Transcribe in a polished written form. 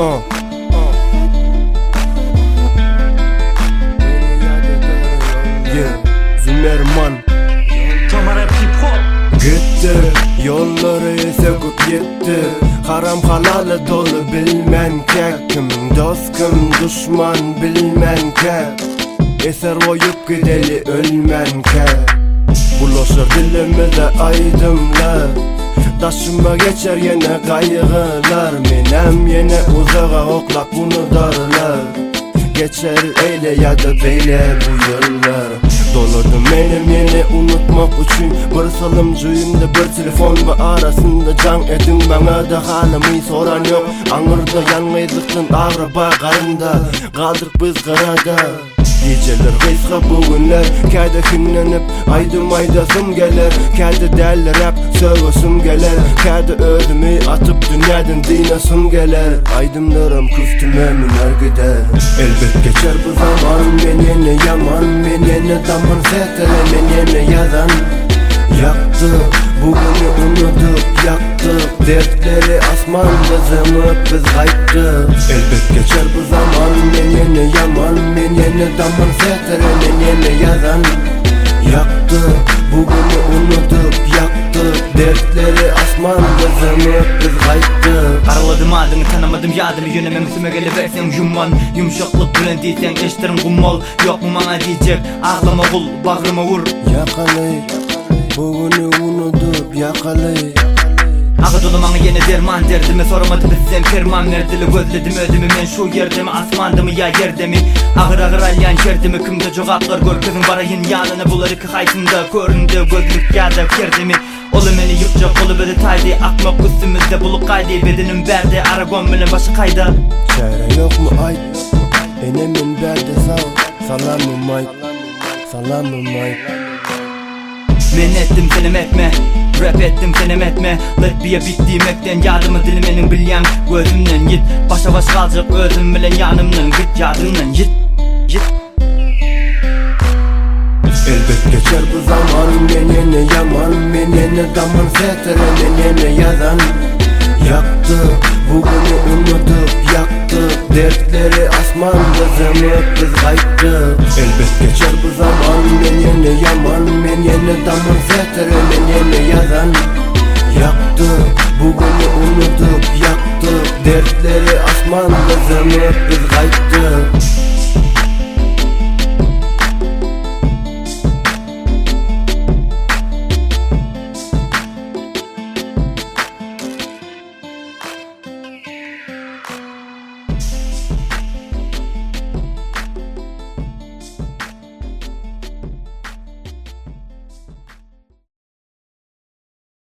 Zümerman gitti, yolları söküp gitti. Haram halalı dolu bilmen ke. Kimin dost kim düşman bilmen ke. Eser oyup gideli ölmen ke. Bulaşır dilimizde aydımlar. Taşıma geçer yine kaygılar. Menem yine uzağa oklak bunu darlar. Geçer eyle ya da beyle bu yıllar. Dolardım benim yine unutmak için. Bir salımcıyımda bir telefon ve arasında can edin. Bana da halımı soran yok. Anırda yanmaydıktın ağraba karında. Kaldık biz karada. Geceler kıyska bugünler. Kâde kinlenip aydım aydasım gelir. Kâde derler hep söğüsüm gelir. Kâde ödümü atıp dünyadan dinasım gelir. Aydımlarım küstüme miner gider. Elbet geçer bu zaman. Men yine yaman, men yine damın setere. Men yine yalan yaktı. Bugünü unutup yaktık. Dertleri asmanda zımıp biz kayıttık. Elbet geçer bu zaman. Men yine yaman, men yine damın setere. Men yine yalan yaktı. Bugünü unutup yaktık. Dertleri asmanda zımıp biz kayıttık. Karaladım adını tanımadım yadını. Yönemem üstüme geliversen yumman. Yumuşaklık bilen deysen eşlerim kummal. Yok mu bana diyecek ağlama kul bağrıma vur. Yakalay bugünü unutup yakalay. Ağı dolu bana yine derman derdimi. Soramadım sizden ferman verdili. Gözledim ödümü men şu yerde mi asmanda mı ya yerde mi. Ağır ağır alyan yerdimi. Kımda cevaplar gör kızın barayın yanını. Buları kıhaysında göründü gözlük ya da kerdi mi. Olu beni yıkacak olu böyle taydı. Akmak üstümüzde buluk kaydı. Bedenim berdi aragon bile başı kayda. Çare yok mu ay? Enemin berdi sağ. Salamım ay. Salamım ay. Men ettim senem etme. Rap ettim senem etme. Let be'ye bittiğimekten yardımı dilimenin bilyen. Gözümden git. Başa baş kalacak özüm bilen yanımdan git. Yardımdan git. Elbet geçer bu zaman. Men yine yaman, men yine damın setere. Men yine yalan yaktı. Bugünü unutup yaktık. Dertleri asmanda zımıp biz kayıttık. Elbet geçer bu zaman.